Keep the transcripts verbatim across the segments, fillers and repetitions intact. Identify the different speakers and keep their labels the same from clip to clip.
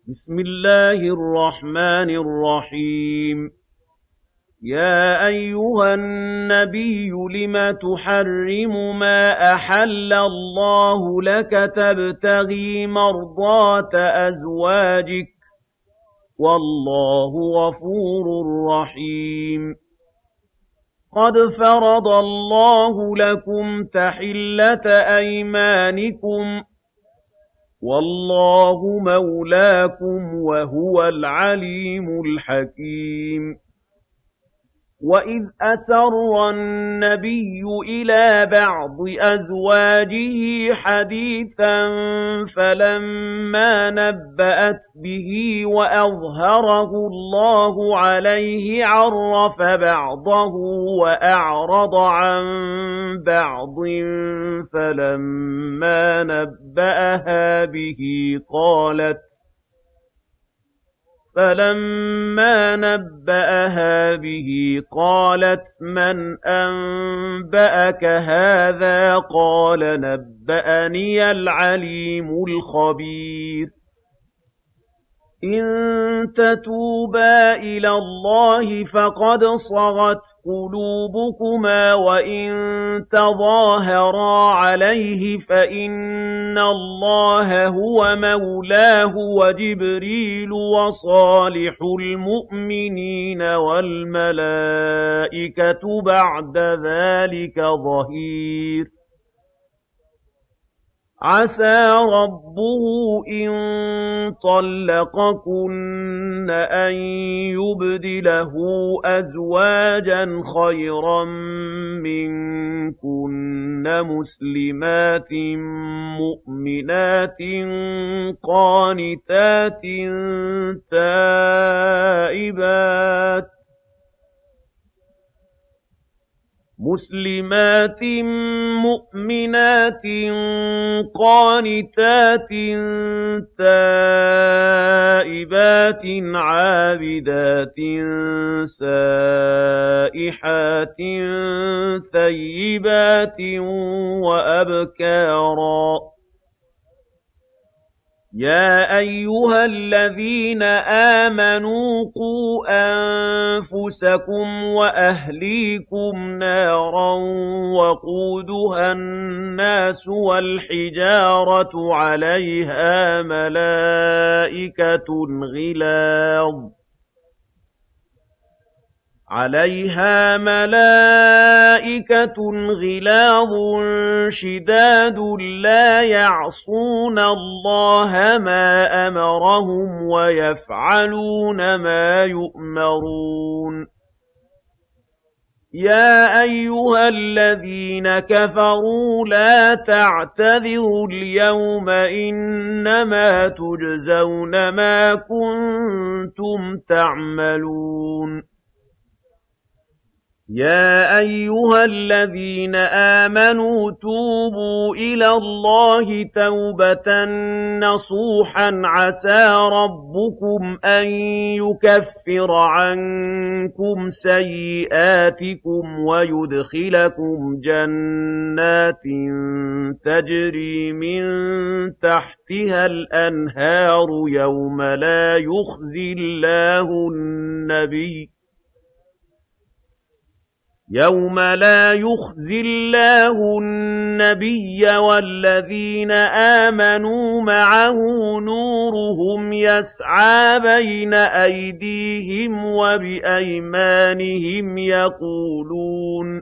Speaker 1: بسم الله الرحمن الرحيم يا أيها النبي لم تحرم ما أحل الله لك تبتغي مرضات أزواجك والله غفور رحيم قد فرض الله لكم تحلة أيمانكم والله مولاكم وهو العليم الحكيم وإذ أسر النبي إلى بعض أزواجه حديثا فلما نبأت به وأظهره الله عليه عرف بعضه وأعرض عن بعض فلما نبأها به قالت فَلَمَّا نَبَّأَهَا بِهِ قَالَتْ مَنْ أَنبَأَكَ هَٰذَا ۖ قَالَ نَبَّأَنِيَ الْعَلِيمُ الْخَبِيرُ إِن تَتُوبَا إِلَى اللَّهِ فَقَدْ صَغَتْ قُلُوبُكُمَا وَإِن تَظَاهَرَا عَلَيْهِ فَإِنَّ اللَّهَ هُوَ مَوْلَاهُ وَجِبْرِيلُ وَصَالِحُ الْمُؤْمِنِينَ وَالْمَلَائِكَةُ بَعْدَ ذَٰلِكَ ظَهِيرٌ عسى ربه إن طلقكن أن يبدله أزواجا خيرا منكن مسلمات مؤمنات قانتات تائبات مسلمات مؤمنات قانتات تائبات عابدات سائحات ثيبات وأبكارا يا أيها الذين آمنوا قوا أنفسكم وأهليكم نارا وقودها الناس والحجارة عليها ملائكة غلاظ عليها ملائكة غلاظ شداد لا يعصون الله ما أمرهم ويفعلون ما يؤمرون يا أيها الذين كفروا لا تعتذروا اليوم إنما تجزون ما كنتم تعملون يا أيها الذين آمنوا توبوا إلى الله توبة نصوحا عسى ربكم أن يكفر عنكم سيئاتكم ويدخلكم جنات تجري من تحتها الأنهار يوم لا يخزي الله النبي يوم لا يخزي الله النبي والذين آمنوا معه نورهم يسعى بين أيديهم وبأيمانهم يقولون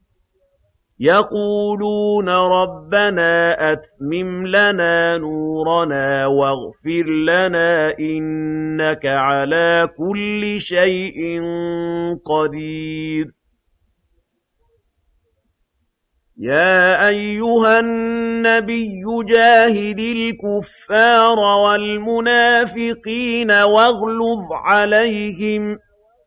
Speaker 1: يقولون ربنا أتمم لنا نورنا واغفر لنا إنك على كل شيء قدير يا أيها النبي جاهد الكفار والمنافقين واغلظ عليهم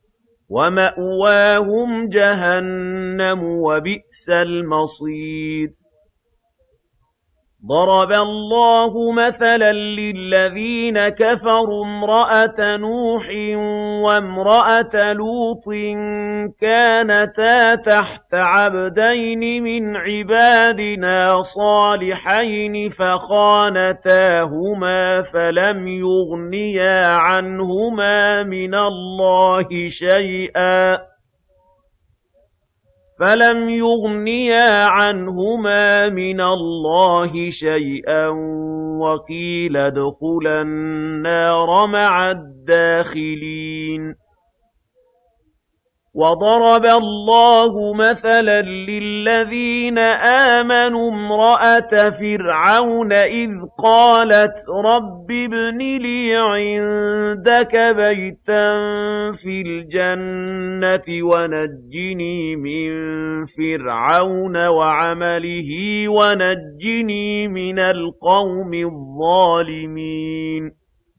Speaker 1: ومأواهم جهنم وبئس المصير ضرب الله مثلا للذين كفروا امرأة نوح وامرأة لوط كانتا تحت عبدين من عبادنا صالحين فخانتاهما فلم يغنيا عنهما من الله شيئا فَلَمْ يُغْنِيَا عَنْهُمَا مِنَ اللَّهِ شَيْئًا وَقِيلَ ادْخُلَا النَّارَ مَعَ الدَّاخِلِينَ وَضَرَبَ اللَّهُ مَثَلًا لِّلَّذِينَ آمَنُوا امْرَأَتَ فِرْعَوْنَ إِذْ قَالَتْ رَبِّ ابْنِ لِي عِندَكَ بَيْتًا فِي الْجَنَّةِ وَنَجِّنِي مِن فِرْعَوْنَ وَعَمَلِهِ وَنَجِّنِي مِنَ الْقَوْمِ الظَّالِمِينَ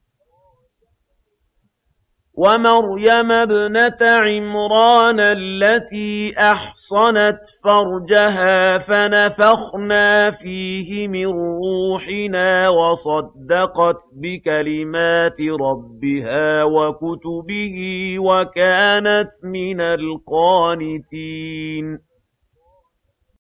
Speaker 1: وَمَرْيَمَ ابْنَتَ عِمْرَانَ الَّتِي أَحْصَنَتْ فَرْجَهَا فَنَفَخْنَا فِيهِ مِن رُّوحِنَا وَصَدَّقَتْ بِكَلِمَاتِ رَبِّهَا وَكُتُبِهِ وَكَانَتْ مِنَ الْقَانِتِينَ